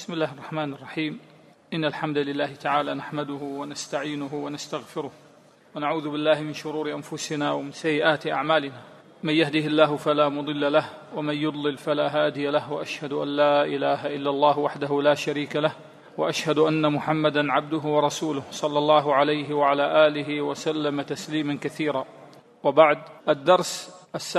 بسم الله الرحمن الرحيم. إن الحمد لله تعالى نحمده ونستعينه ونستغفره ونعوذ بالله من شرور أنفسنا ومن سيئات أعمالنا. من يهده الله فلا مضل له ومن يضلل فلا هادي له، وأشهد أن لا إله إلا الله وحده لا شريك له، وأشهد أن محمدًا عبده ورسوله صلى الله عليه وعلى آله وسلم تسليما كثيرا. وبعد، الدرس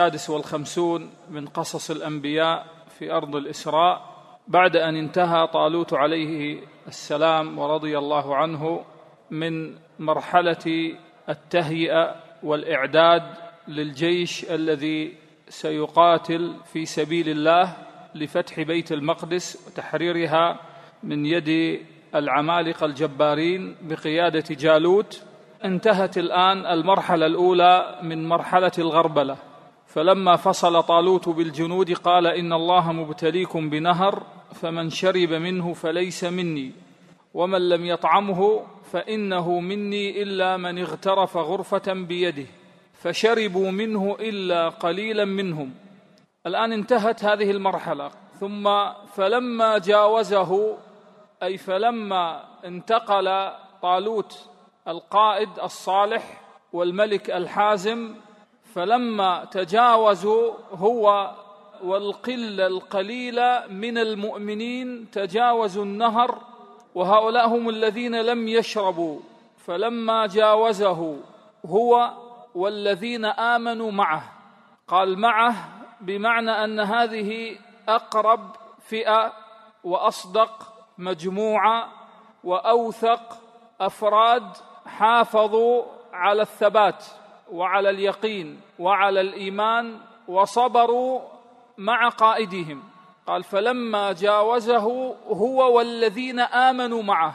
56 من قصص الأنبياء في أرض الإسراء، بعد أن انتهى طالوت عليه السلام ورضي الله عنه من مرحلة التهيئة والإعداد للجيش الذي سيقاتل في سبيل الله لفتح بيت المقدس وتحريرها من يد العمالقة الجبارين بقيادة جالوت. انتهت الآن المرحلة الأولى من مرحلة الغربلة، فلما فصل طالوت بالجنود قال: إن الله مبتليكم بنهر فمن شرب منه فليس مني ومن لم يطعمه فإنه مني إلا من اغترف غرفة بيده، فشربوا منه إلا قليلا منهم. الآن انتهت هذه المرحلة. ثم فلما جاوزه، أي فلما انتقل طالوت القائد الصالح والملك الحازم، فلما تجاوزوا هو والقلة القليلة من المؤمنين تجاوزوا النهر، وهؤلاء هم الذين لم يشربوا. فلما جاوزه هو والذين آمنوا معه، قال معه بمعنى أن هذه أقرب فئة وأصدق مجموعة وأوثق أفراد حافظوا على الثبات وعلى اليقين وعلى الإيمان وصبروا مع قائدهم. قال: فلما جاوزه هو والذين آمنوا معه،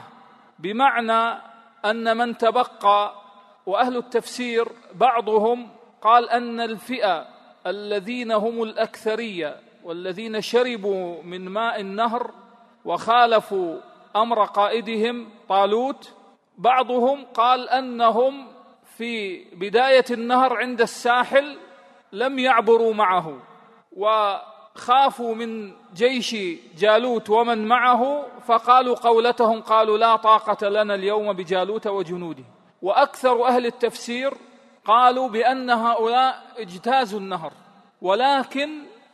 بمعنى أن من تبقى. وأهل التفسير بعضهم قال أن الفئة الذين هم الأكثرية والذين شربوا من ماء النهر وخالفوا أمر قائدهم طالوت، بعضهم قال أنهم في بداية النهر عند الساحل لم يعبروا معه وخافوا من جيش جالوت ومن معه، فقالوا قولتهم، قالوا: لا طاقة لنا اليوم بجالوت وجنوده. وأكثر أهل التفسير قالوا بأن هؤلاء اجتازوا النهر، ولكن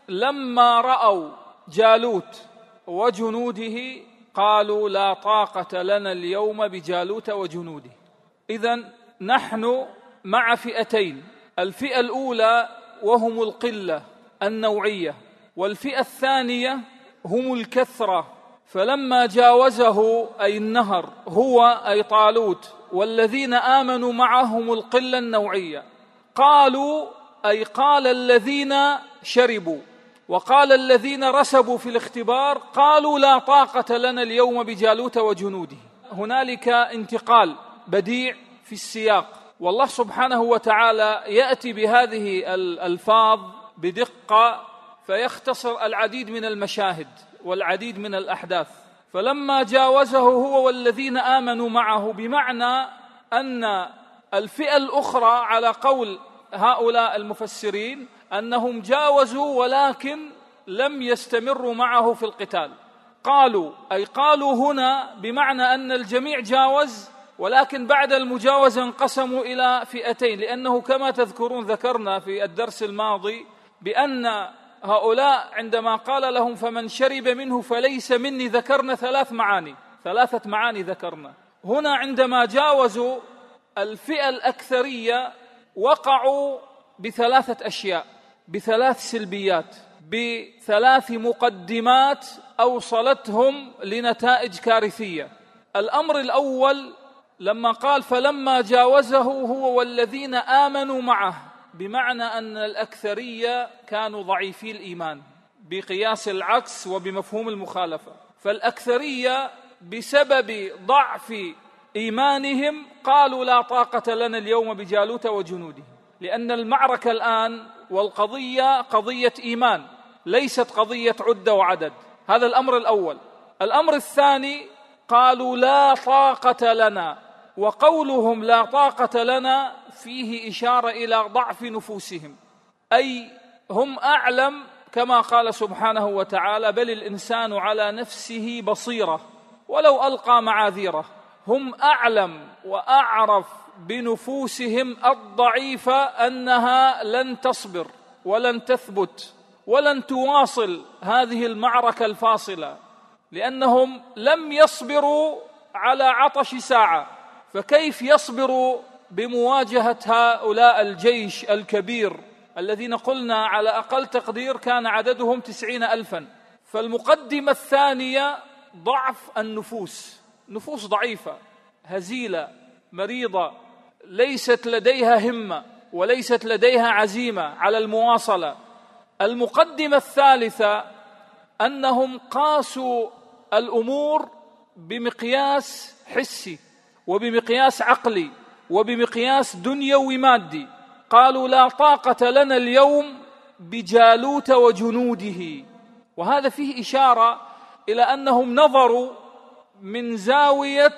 لما رأوا جالوت وجنوده قالوا: لا طاقة لنا اليوم بجالوت وجنوده. إذن نحن مع فئتين: الفئة الأولى وهم القلة النوعية، والفئة الثانية هم الكثرة. فلما جاوزه أي النهر هو أي طالوت والذين آمنوا معهم القلة النوعية، قالوا أي قال الذين شربوا وقال الذين رسبوا في الاختبار، قالوا: لا طاقة لنا اليوم بجالوت وجنوده. هنالك انتقال بديع في السياق، والله سبحانه وتعالى يأتي بهذه الألفاظ بدقة فيختصر العديد من المشاهد والعديد من الأحداث. فلما جاوزه هو والذين آمنوا معه، بمعنى أن الفئة الأخرى على قول هؤلاء المفسرين أنهم جاوزوا ولكن لم يستمروا معه في القتال. قالوا أي قالوا هنا بمعنى أن الجميع جاوز، ولكن بعد المجاوزة انقسموا إلى فئتين، لأنه كما تذكرون ذكرنا في الدرس الماضي بأن هؤلاء عندما قال لهم فمن شرب منه فليس مني، ذكرنا ثلاثة معاني ذكرنا. هنا عندما جاوزوا الفئة الأكثرية وقعوا بثلاثة أشياء، بثلاث سلبيات، بثلاث مقدمات أوصلتهم لنتائج كارثية. الأمر الأول لما قال فلما جاوزه هو والذين آمنوا معه، بمعنى أن الأكثرية كانوا ضعيفي الإيمان بقياس العكس وبمفهوم المخالفة. فالأكثرية بسبب ضعف إيمانهم قالوا: لا طاقة لنا اليوم بجالوت وجنوده، لأن المعركة الآن والقضية قضية إيمان ليست قضية عدة وعدد. هذا الأمر الأول. الأمر الثاني قالوا: لا طاقة لنا، وقولهم لا طاقة لنا فيه إشارة إلى ضعف نفوسهم، أي هم أعلم كما قال سبحانه وتعالى: بل الإنسان على نفسه بصيرة ولو ألقى معاذيره. هم أعلم وأعرف بنفوسهم الضعيفة أنها لن تصبر ولن تثبت ولن تواصل هذه المعركة الفاصلة، لأنهم لم يصبروا على عطش ساعة، فكيف يصبروا بمواجهة هؤلاء الجيش الكبير الذين قلنا على أقل تقدير كان عددهم 90,000. فالمقدمة الثانية ضعف النفوس، نفوس ضعيفة هزيلة مريضة، ليست لديها همة وليست لديها عزيمة على المواصلة. المقدمة الثالثة أنهم قاسوا الأمور بمقياس حسي وبمقياس عقلي وبمقياس دنيوي مادي. قالوا: لا طاقة لنا اليوم بجالوت وجنوده. وهذا فيه إشارة إلى أنهم نظروا من زاوية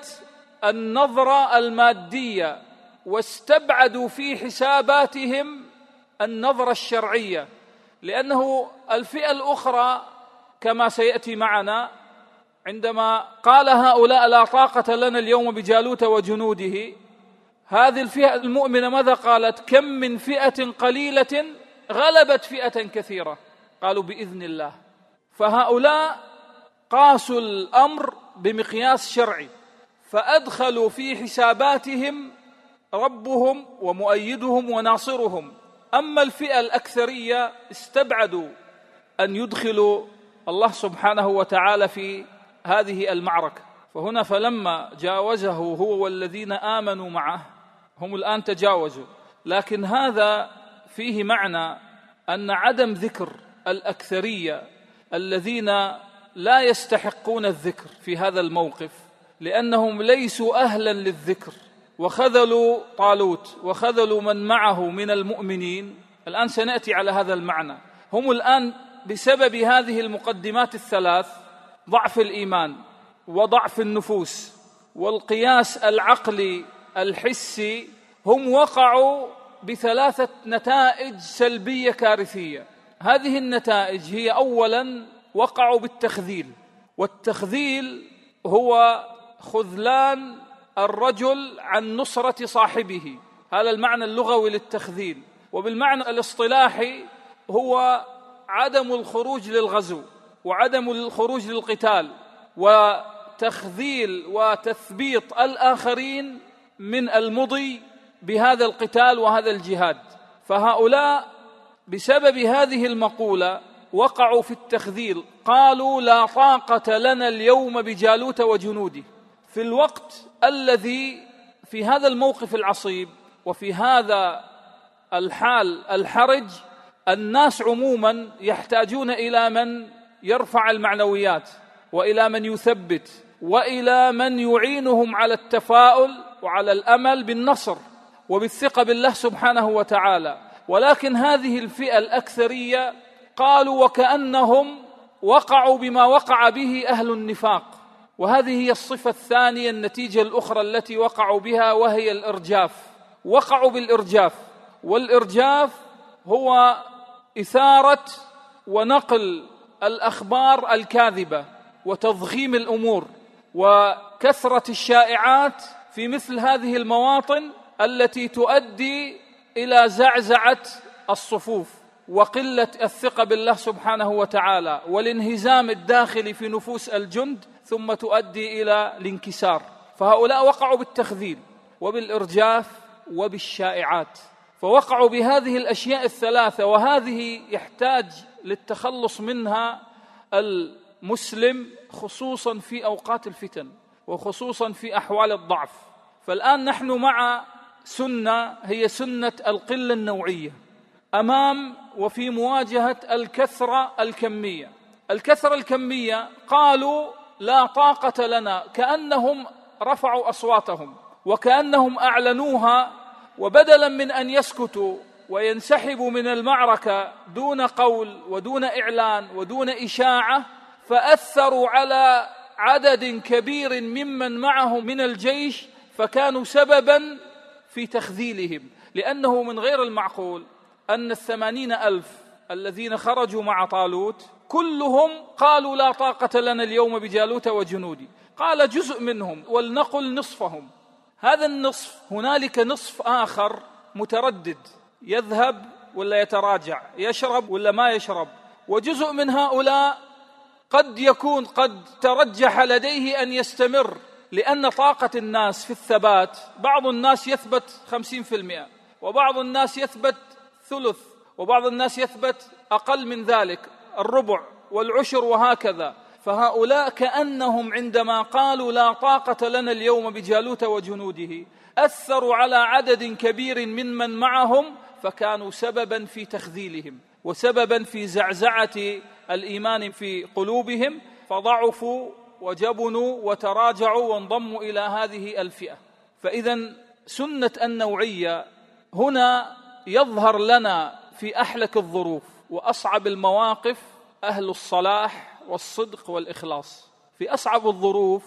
النظرة المادية، واستبعدوا في حساباتهم النظرة الشرعية، لأنه الفئة الأخرى كما سيأتي معنا عندما قال هؤلاء: لا طاقة لنا اليوم بجالوت وجنوده، هذه الفئة المؤمنة ماذا قالت؟ كم من فئة قليلة غلبت فئة كثيرة. قالوا: بإذن الله. فهؤلاء قاسوا الأمر بمقياس شرعي، فأدخلوا في حساباتهم ربهم ومؤيدهم وناصرهم. أما الفئة الأكثرية استبعدوا أن يدخلوا الله سبحانه وتعالى في هذه المعركة. فهنا فلما جاوزه هو والذين آمنوا معه، هم الآن تجاوزوا، لكن هذا فيه معنى أن عدم ذكر الأكثرية الذين لا يستحقون الذكر في هذا الموقف، لأنهم ليسوا أهلا للذكر، وخذلوا طالوت وخذلوا من معه من المؤمنين. الآن سنأتي على هذا المعنى. هم الآن بسبب هذه المقدمات الثلاث، ضعف الإيمان وضعف النفوس والقياس العقلي الحسي، هم وقعوا بثلاثة نتائج سلبية كارثية. هذه النتائج هي: أولا، وقعوا بالتخذيل، والتخذيل هو خذلان الرجل عن نصرة صاحبه، هذا المعنى اللغوي للتخذيل. وبالمعنى الاصطلاحي هو عدم الخروج للغزو وعدم الخروج للقتال، وتخذيل وتثبيط الآخرين من المضي بهذا القتال وهذا الجهاد. فهؤلاء بسبب هذه المقولة وقعوا في التخذيل، قالوا: لا طاقة لنا اليوم بجالوت وجنوده. في الوقت الذي في هذا الموقف العصيب وفي هذا الحال الحرج، الناس عموما يحتاجون إلى من يرفع المعنويات، وإلى من يثبت، وإلى من يعينهم على التفاؤل وعلى الأمل بالنصر وبالثقة بالله سبحانه وتعالى. ولكن هذه الفئة الأكثرية قالوا وكأنهم وقعوا بما وقع به أهل النفاق. وهذه هي الصفة الثانية، النتيجة الأخرى التي وقعوا بها، وهي الإرجاف. وقعوا بالإرجاف، والإرجاف هو إثارة ونقل الأخبار الكاذبة وتضخيم الأمور وكثرة الشائعات في مثل هذه المواطن التي تؤدي إلى زعزعة الصفوف وقلة الثقة بالله سبحانه وتعالى والانهزام الداخلي في نفوس الجند، ثم تؤدي إلى الانكسار. فهؤلاء وقعوا بالتخذيل وبالإرجاف وبالشائعات، فوقعوا بهذه الأشياء الثلاثة، وهذه يحتاج للتخلص منها المسلم خصوصا في أوقات الفتن وخصوصا في أحوال الضعف. فالآن نحن مع سنة هي سنة القلة النوعية أمام وفي مواجهة الكثرة الكمية. الكثرة الكمية قالوا لا طاقة لنا، كأنهم رفعوا أصواتهم وكأنهم أعلنوها، وبدلا من أن يسكتوا وينسحبوا من المعركة دون قول ودون إعلان ودون إشاعة، فأثروا على عدد كبير ممن معهم من الجيش، فكانوا سببا في تخذيلهم. لأنه من غير المعقول أن 80,000 الذين خرجوا مع طالوت كلهم قالوا لا طاقة لنا اليوم بجالوت وجنوده، قال جزء منهم ولنقل نصفهم. هذا النصف هنالك نصف آخر متردد، يذهب ولا يتراجع، يشرب ولا ما يشرب. وجزء من هؤلاء قد يكون قد ترجح لديه أن يستمر، لأن طاقة الناس في الثبات بعض الناس يثبت 50%، وبعض الناس يثبت ثلث، وبعض الناس يثبت أقل من ذلك، الربع والعشر وهكذا. فهؤلاء كأنهم عندما قالوا لا طاقة لنا اليوم بجالوت وجنوده أثروا على عدد كبير ممن معهم، فكانوا سببا في تخذيلهم وسببا في زعزعة الإيمان في قلوبهم، فضعفوا وجبنوا وتراجعوا وانضموا إلى هذه الفئة. فإذا سنة النوعية هنا يظهر لنا في أحلك الظروف وأصعب المواقف أهل الصلاح والصدق والإخلاص. في أصعب الظروف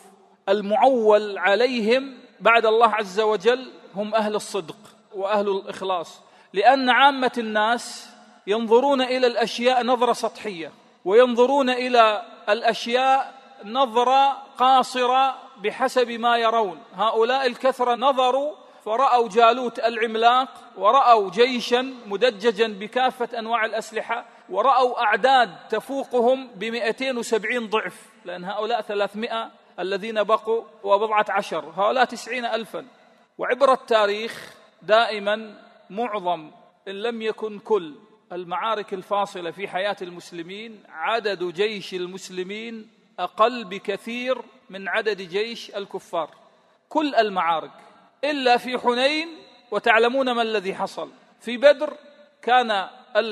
المعول عليهم بعد الله عز وجل هم أهل الصدق وأهل الإخلاص، لأن عامة الناس ينظرون إلى الأشياء نظرة سطحية، وينظرون إلى الأشياء نظرة قاصرة بحسب ما يرون. هؤلاء الكثرة نظروا فرأوا جالوت العملاق، ورأوا جيشا مدججا بكافة أنواع الأسلحة، ورأوا أعداد تفوقهم ب270 ضعف، لأن هؤلاء 300 الذين بقوا وبضعة عشر، هؤلاء 90,000. وعبر التاريخ دائما معظم إن لم يكن كل المعارك الفاصلة في حياة المسلمين عدد جيش المسلمين أقل بكثير من عدد جيش الكفار. كل المعارك إلا في حنين، وتعلمون ما الذي حصل في بدر، كان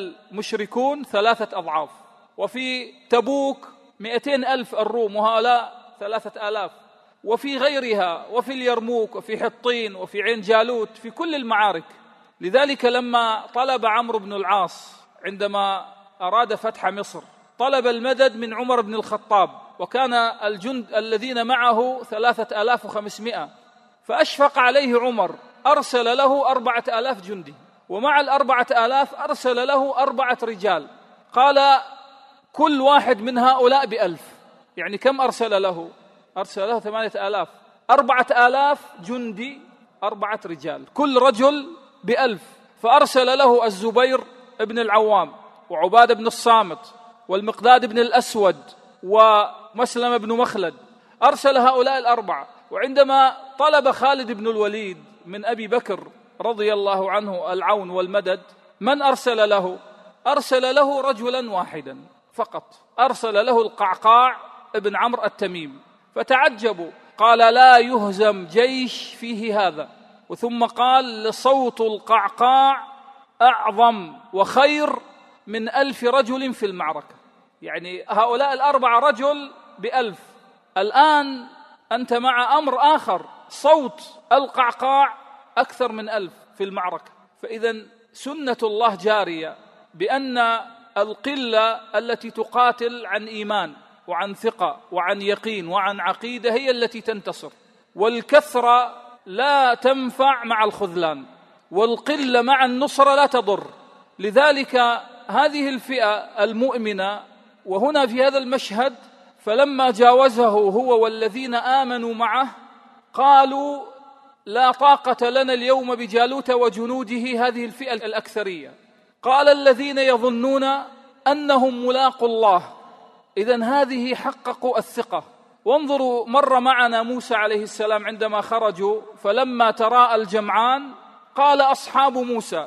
المشركون 3 أضعاف، وفي تبوك 200,000 الروم وهؤلاء 3000، وفي غيرها، وفي اليرموك، وفي حطين، وفي عين جالوت، في كل المعارك. لذلك لما طلب عمرو بن العاص عندما أراد فتح مصر طلب المدد من عمر بن الخطاب، وكان الجند الذين معه 3500، فأشفق عليه عمر، أرسل له 4000 جندي، ومع 4000 أرسل له 4 رجال، قال كل واحد من هؤلاء ب1000. يعني كم أرسل له؟ أرسل له 8000، 4000 جندي 4 رجال، كل رجل ب1000. فأرسل له الزبير بن العوام، وعبادة بن الصامت، والمقداد بن الأسود، ومسلم بن مخلد، أرسل هؤلاء 4. وعندما طلب خالد بن الوليد من أبي بكر رضي الله عنه العون والمدد، من أرسل له؟ أرسل له رجلا واحدا فقط، أرسل له القعقاع ابن عمرو التميم. فتعجبوا، قال لا يهزم جيش فيه هذا، وثم قال لصوت القعقاع أعظم وخير من 1000 رجل في المعركة. يعني هؤلاء 4 رجل ب1000. الآن أنت مع أمر آخر، صوت القعقاع أكثر من 1000 في المعركة. فإذا سنة الله جارية بأن القلة التي تقاتل عن إيمان وعن ثقة وعن يقين وعن عقيدة هي التي تنتصر، والكثرة لا تنفع مع الخذلان، والقلة مع النصرة لا تضر. لذلك هذه الفئة المؤمنة، وهنا في هذا المشهد فلما جاوزه هو والذين آمنوا معه قالوا لا طاقة لنا اليوم بجالوت وجنوده، هذه الفئة الأكثرية. قال الذين يظنون أنهم ملاقوا الله، إذن هذه حققوا الثقة. وانظروا، مر معنا موسى عليه السلام عندما خرجوا، فلما تراءى الجمعان قال أصحاب موسى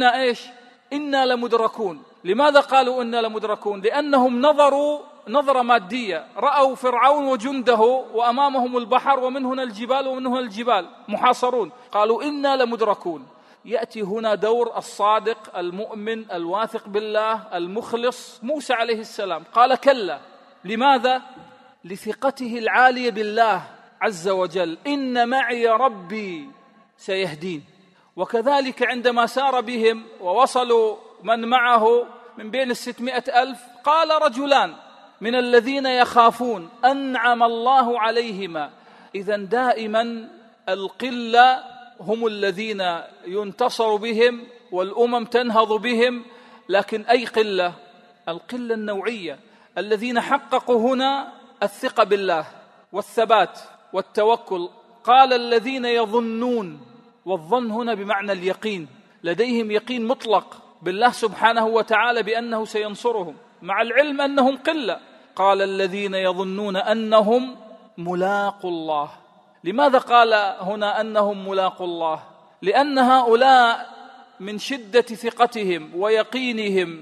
إنا لمدركون. لماذا قالوا إنا لمدركون؟ لأنهم نظروا نظرة مادية، رأوا فرعون وجنده وأمامهم البحر، ومن هنا الجبال ومن هنا الجبال محاصرون، قالوا إنا لمدركون. يأتي هنا دور الصادق المؤمن الواثق بالله المخلص موسى عليه السلام، قال كلا. لماذا؟ لثقته العالية بالله عز وجل، إن معي ربي سيهدين. وكذلك عندما سار بهم ووصلوا من معه من بين 600,000 قال رجلان من الذين يخافون أنعم الله عليهما. إذن دائما القلة هم الذين ينتصر بهم والأمم تنهض بهم. لكن أي قلة؟ القلة النوعية. الذين حققوا هنا الثقة بالله والثبات والتوكل. قال الذين يظنون، والظن هنا بمعنى اليقين، لديهم يقين مطلق بالله سبحانه وتعالى بأنه سينصرهم مع العلم أنهم قلة. قال الذين يظنون أنهم ملاقوا الله. لماذا قال هنا أنهم ملاقوا الله؟ لأن هؤلاء من شدة ثقتهم ويقينهم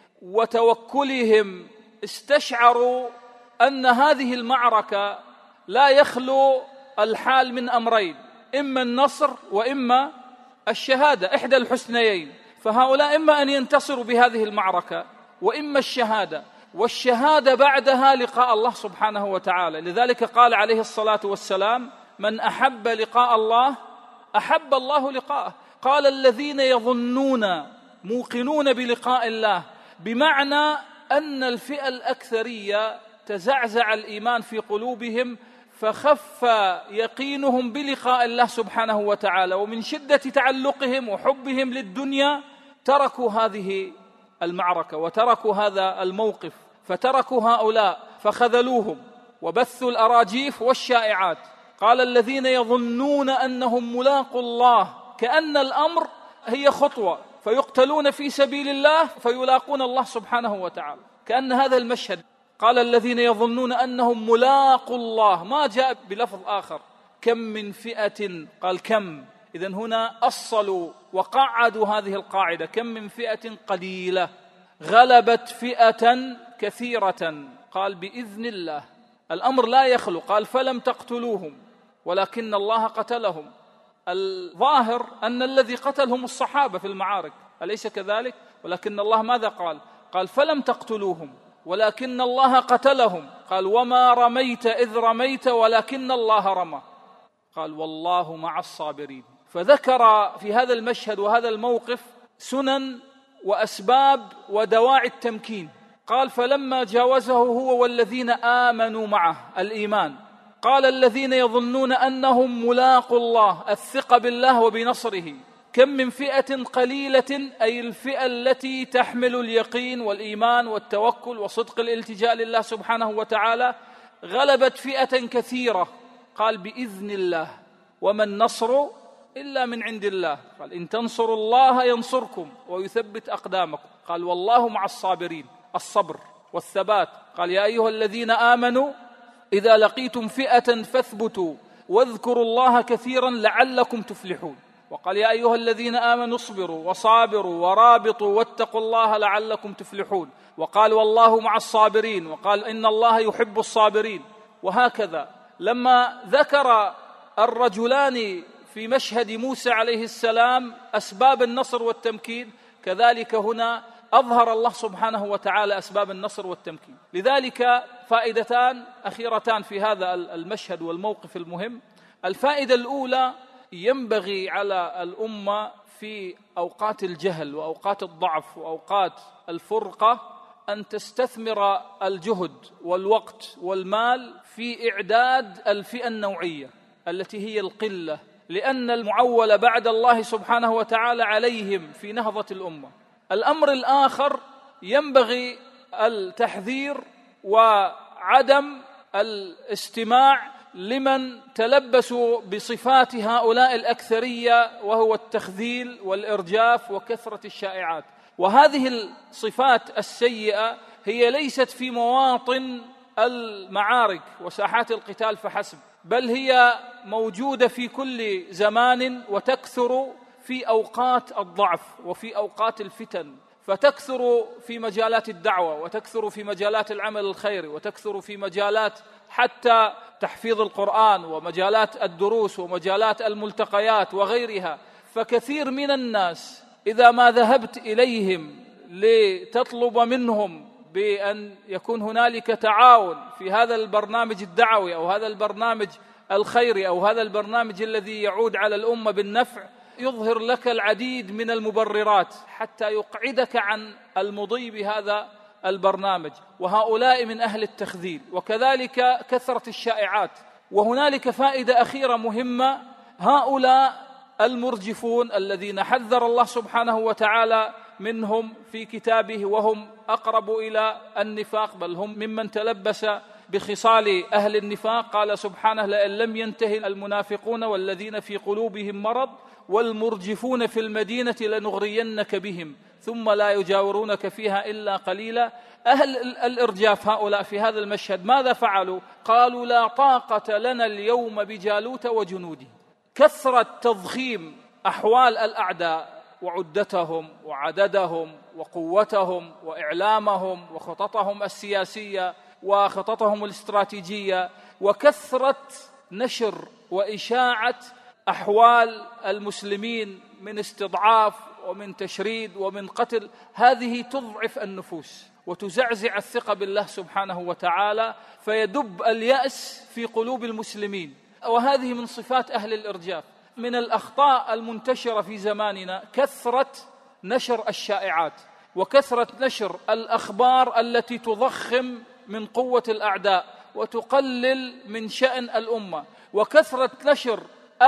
وتوكلهم استشعروا أن هذه المعركة لا يخلو الحال من أمرين، إما النصر وإما الشهادة، إحدى الحسنيين. فهؤلاء إما أن ينتصروا بهذه المعركة وإما الشهادة، والشهادة بعدها لقاء الله سبحانه وتعالى. لذلك قال عليه الصلاة والسلام: من أحب لقاء الله أحب الله لقاءه. قال الذين يظنون، موقنون بلقاء الله، بمعنى أن الفئة الأكثرية تزعزع الإيمان في قلوبهم، فخف يقينهم بلقاء الله سبحانه وتعالى، ومن شدة تعلقهم وحبهم للدنيا تركوا هذه المعركة وتركوا هذا الموقف، فتركوا هؤلاء فخذلوهم وبثوا الأراجيف والشائعات. قال الذين يظنون أنهم ملاقوا الله، كأن الأمر هي خطوة فيقتلون في سبيل الله فيلاقون الله سبحانه وتعالى، كأن هذا المشهد. قال الذين يظنون أنهم ملاقوا الله، ما جاء بلفظ آخر. كم من فئة، قال كم. إذن هنا أصلوا وقعدوا هذه القاعدة: كم من فئة قليلة غلبت فئة كثيرة. قال بإذن الله. الأمر لا يخلو. قال فلم تقتلوهم ولكن الله قتلهم. الظاهر أن الذي قتلهم الصحابة في المعارك، أليس كذلك؟ ولكن الله ماذا قال؟ قال فلم تقتلوهم ولكن الله قتلهم. قال وما رميت إذ رميت ولكن الله رمى. قال والله مع الصابرين. فذكر في هذا المشهد وهذا الموقف سنن وأسباب ودواعي التمكين. قال فلما جاوزه هو والذين آمنوا معه، الإيمان، قال الذين يظنون أنهم ملاقوا الله، الثقة بالله وبنصره. كم من فئة قليلة، أي الفئة التي تحمل اليقين والإيمان والتوكل وصدق الالتجاء لله سبحانه وتعالى، غلبت فئة كثيرة. قال بإذن الله. وما النصر إلا من عند الله. قال إن تنصروا الله ينصركم ويثبت أقدامكم. قال والله مع الصابرين، الصبر والثبات. قال يا أيها الذين آمنوا إذا لقيتم فئة فاثبتوا واذكروا الله كثيرا لعلكم تفلحون. وقال يا أيها الذين آمنوا اصبروا وصابروا ورابطوا واتقوا الله لعلكم تفلحون. وقال والله مع الصابرين، وقال إن الله يحب الصابرين. وهكذا لما ذكر الرجلان في مشهد موسى عليه السلام أسباب النصر والتمكين، كذلك هنا أظهر الله سبحانه وتعالى أسباب النصر والتمكين. لذلك فائدتان أخيرتان في هذا المشهد والموقف المهم. الفائدة الأولى: ينبغي على الأمة في أوقات الجهل وأوقات الضعف وأوقات الفرقة أن تستثمر الجهد والوقت والمال في إعداد الفئة النوعية التي هي القلة، لأن المعول بعد الله سبحانه وتعالى عليهم في نهضة الأمة. الأمر الآخر: ينبغي التحذير وعدم الاستماع لمن تلبسوا بصفات هؤلاء الأكثرية، وهو التخذيل والإرجاف وكثرة الشائعات. وهذه الصفات السيئة هي ليست في مواطن المعارك وساحات القتال فحسب، بل هي موجودة في كل زمان، وتكثر في أوقات الضعف وفي أوقات الفتن، فتكثر في مجالات الدعوة، وتكثر في مجالات العمل الخيري، وتكثر في مجالات حتى تحفيظ القرآن، ومجالات الدروس، ومجالات الملتقيات وغيرها. فكثير من الناس إذا ما ذهبت إليهم لتطلب منهم بأن يكون هنالك تعاون في هذا البرنامج الدعوي أو هذا البرنامج الخيري أو هذا البرنامج الذي يعود على الأمة بالنفع، يظهر لك العديد من المبررات حتى يقعدك عن المضي بهذا البرنامج. وهؤلاء من أهل التخذيل، وكذلك كثرة الشائعات. وهنالك فائدة أخيرة مهمة: هؤلاء المرجفون الذين حذر الله سبحانه وتعالى منهم في كتابه وهم أقرب إلى النفاق، بل هم ممن تلبس بخصال أهل النفاق. قال سبحانه: لئن لم ينتهي المنافقون والذين في قلوبهم مرض والمرجفون في المدينة لنغرينك بهم ثم لا يجاورونك فيها إلا قليلا. أهل الإرجاف هؤلاء في هذا المشهد ماذا فعلوا؟ قالوا: لا طاقة لنا اليوم بجالوت وجنوده. كثرة تضخيم أحوال الأعداء وعدتهم وعددهم وقوتهم وإعلامهم وخططهم السياسية وخططهم الاستراتيجية، وكثرة نشر وإشاعة أحوال المسلمين من استضعاف ومن تشريد ومن قتل، هذه تضعف النفوس وتزعزع الثقة بالله سبحانه وتعالى، فيدب اليأس في قلوب المسلمين. وهذه من صفات أهل الإرجاف. من الأخطاء المنتشرة في زماننا كثرة نشر الشائعات وكثرة نشر الأخبار التي تضخم من قوة الأعداء وتقلل من شأن الأمة، وكثرة نشر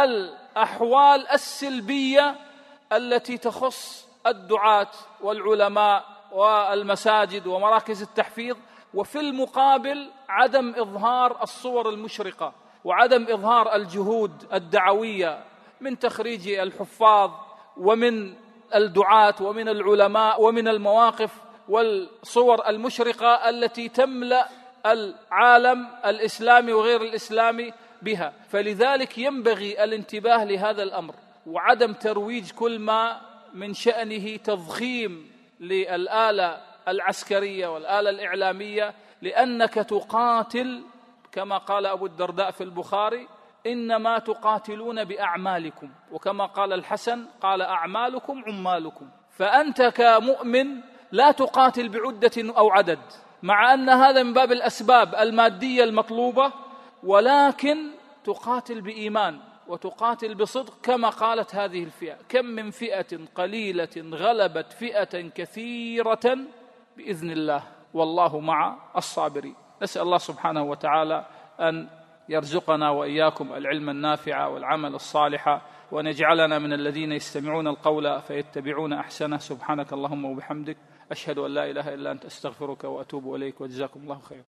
الأحوال السلبية التي تخص الدعاة والعلماء والمساجد ومراكز التحفيظ، وفي المقابل عدم إظهار الصور المشرقة وعدم إظهار الجهود الدعوية من تخريج الحفاظ ومن الدعاة ومن العلماء ومن المواقف والصور المشرقة التي تملأ العالم الإسلامي وغير الإسلامي بها. فلذلك ينبغي الانتباه لهذا الأمر وعدم ترويج كل ما من شأنه تضخيم للآلة العسكرية والآلة الإعلامية، لأنك تقاتل كما قال أبو الدرداء في البخاري: إنما تقاتلون بأعمالكم، وكما قال الحسن قال: أعمالكم عمالكم. فأنت كمؤمن لا تقاتل بعدة أو عدد، مع أن هذا من باب الأسباب المادية المطلوبة، ولكن تقاتل بإيمان وتقاتل بصدق، كما قالت هذه الفئة: كم من فئة قليلة غلبت فئة كثيرة بإذن الله والله مع الصابرين. نسأل الله سبحانه وتعالى أن يرزقنا وإياكم العلم النافع والعمل الصالح، وأن يجعلنا من الذين يستمعون القول فيتبعون أحسنه. سبحانك اللهم وبحمدك، أشهد أن لا إله إلا أنت، أستغفرك وأتوب إليك، وجزاكم الله خير.